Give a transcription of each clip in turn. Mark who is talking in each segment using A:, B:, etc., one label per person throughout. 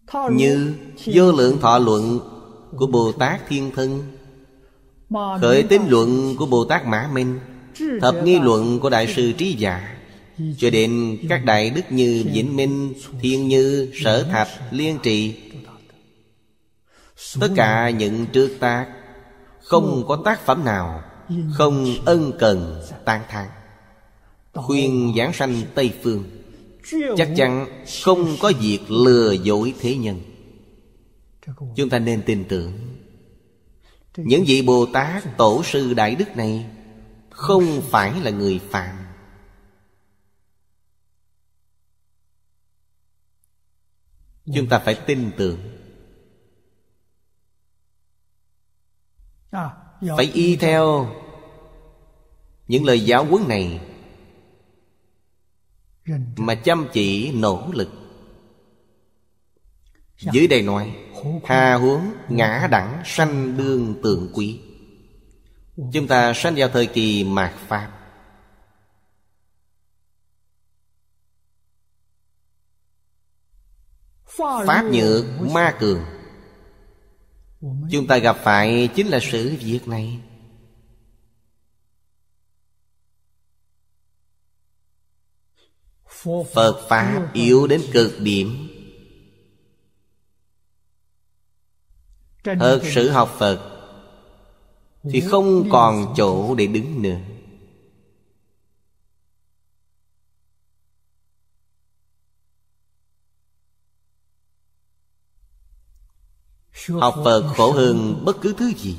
A: Như Vô Lượng Thọ Luận của Bồ Tát Thiên Thân, Khởi Tín Luận của Bồ Tát Mã Minh, Thập Nghi Luận của Đại sư Trí Giả, cho đến các đại đức như Vĩnh Minh, Thiên Như, Sở Thạch, Liên Trì. Tất cả những trước tác, không có tác phẩm nào không ân cần tán thán, khuyên giảng sanh Tây Phương, chắc chắn không có việc lừa dối thế nhân. Chúng ta nên tin tưởng những vị Bồ Tát Tổ sư Đại Đức này không phải là người phàm. Chúng ta phải tin tưởng, phải y theo những lời giáo huấn này mà chăm chỉ nỗ lực. Dưới đây nói hà huống ngã đẳng sanh đương tượng quý. Chúng ta sanh vào thời kỳ mạt Pháp. Pháp nhược ma cường. Chúng ta gặp phải chính là sự việc này. Phật Pháp yếu đến cực điểm. Thật sự học Phật thì không còn chỗ để đứng nữa. Học Phật khổ hơn bất cứ thứ gì.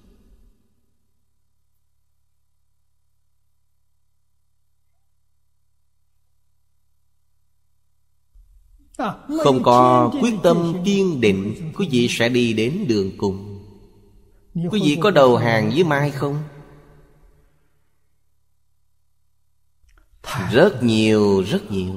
A: Không có quyết tâm kiên định, quý vị sẽ đi đến đường cùng. Quý vị có đầu hàng với Mai không? Rất nhiều, rất nhiều.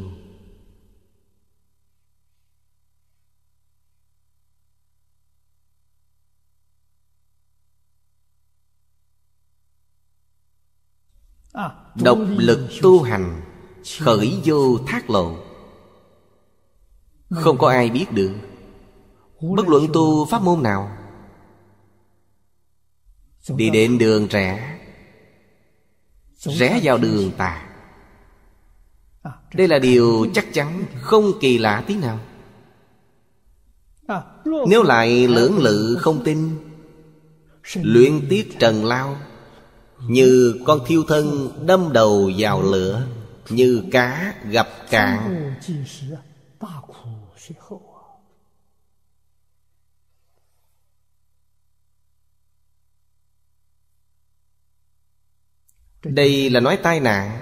A: Độc lực tu hành, khởi vô thác lộ. Không có ai biết được. Bất luận tu pháp môn nào, đi đến đường rẽ, rẽ vào đường tà. Đây là điều chắc chắn, không kỳ lạ tí nào. Nếu lại lưỡng lự không tin, luyện tiết trần lao, như con thiêu thân đâm đầu vào lửa, như cá gặp cạn. Đây là nói tai nạn.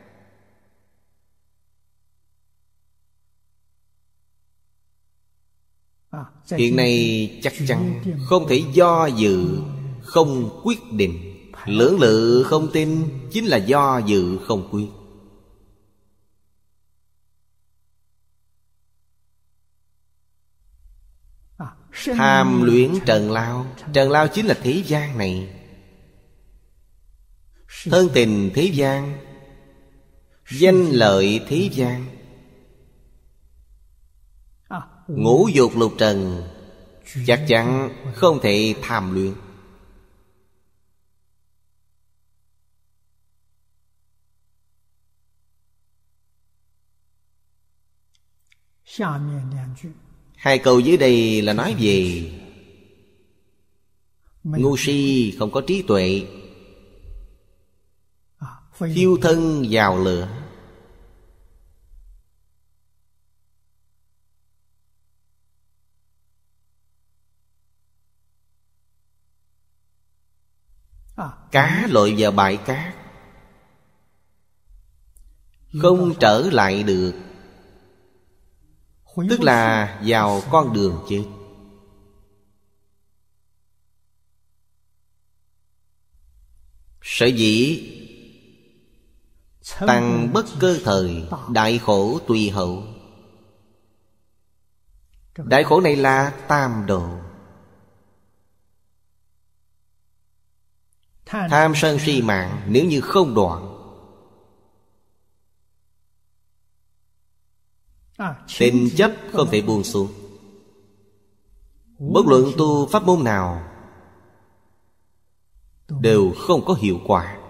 A: Hiện nay chắc chắn không thể do dự, không quyết định. Lưỡng lự không tin chính là do dự không quyết. Tham luyến trần lao. Trần lao chính là thế gian này. Thân tình thế gian, danh lợi thế gian, ngũ dục lục trần, chắc chắn không thể tham luyện. Hai câu dưới đây là nói về ngu si không có trí tuệ, thiêu thân vào lửa. Cá lội vào bãi cát, không trở lại được, tức là vào con đường chết. Sở dĩ tăng bất cơ thời, đại khổ tùy hậu. Đại khổ này là tam độ. Tham sân si mạng nếu như không đoạn, tình chấp không thể buông xuống. Bất luận tu pháp môn nào đều không có hiệu quả.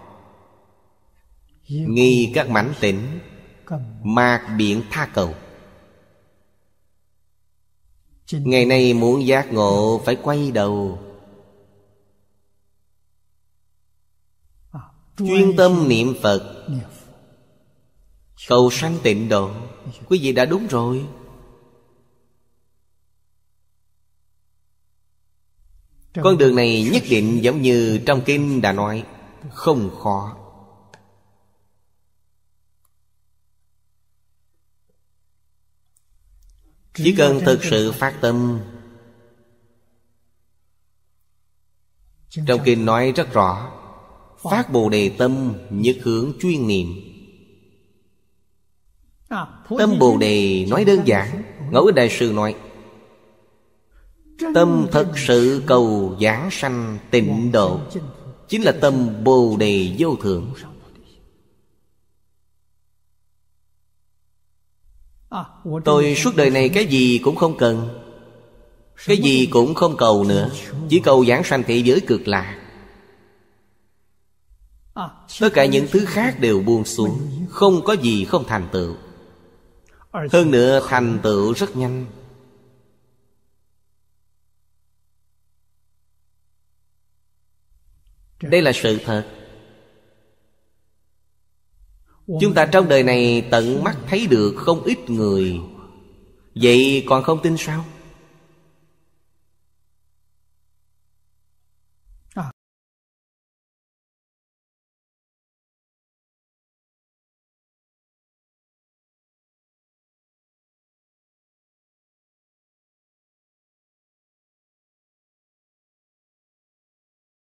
A: Nghi các mảnh tỉnh, mạc biện tha cầu. Ngày nay muốn giác ngộ phải quay đầu, chuyên tâm niệm Phật, cầu sanh tịnh độ. Quý vị đã đúng rồi. Con đường này nhất định giống như trong kinh đã nói, không khó. Chỉ cần thực sự phát tâm. Trong kinh nói rất rõ, phát Bồ Đề tâm, nhất hướng chuyên niệm. Tâm Bồ Đề nói đơn giản, Ngẫu Ích Đại Sư nói, tâm thật sự cầu giảng sanh tịnh độ, chính là tâm Bồ Đề vô thượng. Tôi suốt đời này cái gì cũng không cần, cái gì cũng không cầu nữa, chỉ cầu giảng sanh thế giới cực lạc. Tất cả những thứ khác đều buông xuống, không có gì không thành tựu. Hơn nữa thành tựu rất nhanh. Đây là sự thật. Chúng ta trong đời này tận mắt thấy được không ít người, vậy còn không tin sao?